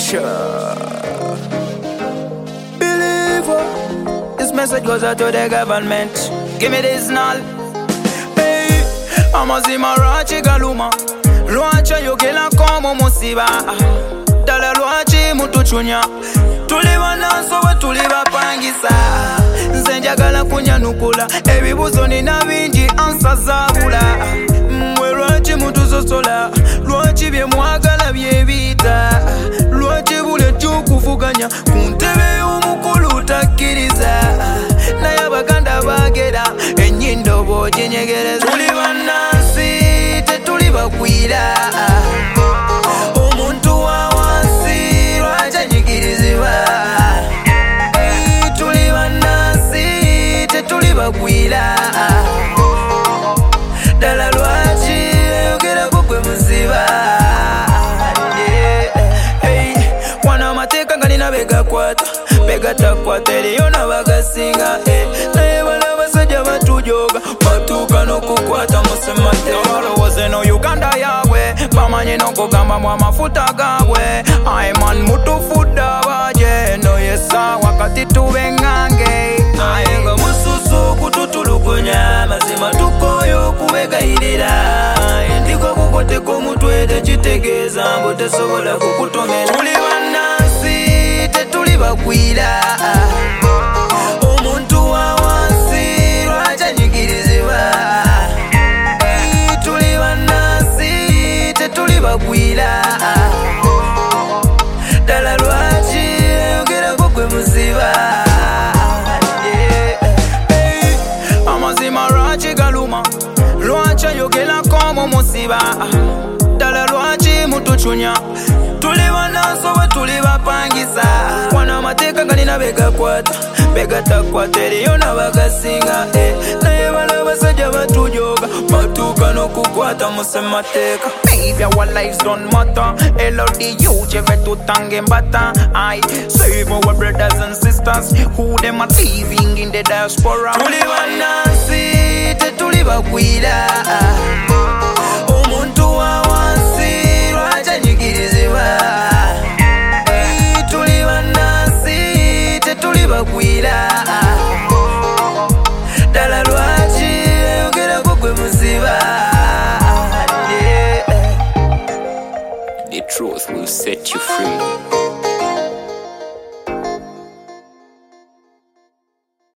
Sure. Believer. This message goes out to the government. Give me this null. Hey, amazima rachi galuma. Lwacha yogela komo musiba. Dala lwachi mutuchunya. Tuliba naso we tuliba pangisa. Nze njagala kunyanukula. Ebibuzo nina bingi ansa zabula. Mwe lwachi mutusosola. Lwachi bye mwagala bye bita. Lwachi bule tukuvuganya. Kuntebe y'omukulu takkiriza. Naye abaganda bagera ennyindo bw'oginyegereza. Tuli bannansi tetuli bagwira. Omuntu wa wansi lwaki anyigirizibwa. Tuli bannansi tetuli bagwira. Ddala lwaki ayogerako gwe muziba. Wana amateeka galina begakwata begatakwata eriyo n'abagasinga. Naye bano abasajja batujoga batuuka n'okukwata musemateeka. Balowooza eno Uganda yaabwe bamanyi n'okugambamu amafuta gaabwe. Ayi man mutufudde abaje eno yessaawa kati tube ngange. Naye nga mususu okututulugunya mazima tukooye okubegayirira. Endiko kukoteko omutwe tekitegeeza mbu tesobola kukutomera. Tuli bannansi tetuli bagwira. Omuntu wa wansi lwaki anyigirizibwa. Tuli bannansi tetuli bagwira. Ddala lwaki ayogerako gwe muziba. Amazima lwaki galuma. Lwaki ayogerako mu musiba. Ddala lwaki mutuchunya. Tuli bannansi we tuli bapangisa. Wano amateeka galina begakwata begatakwata eriyo n'abagasinga. Naye bano abasajja batujoga batuuka n'okukwata musemateeka. Maybe our lives don't matter. LODU cheve tutange embata. I save our brothers and sisters who them are living in the diaspora. Tuli bannansi tetuli bagwira. Omuntu wa wansi lwaki anyigirizibwa. Tuli bannansi tetuli bagwira. Ddala lwaki ayogerako gwe muziba. The truth will set you free.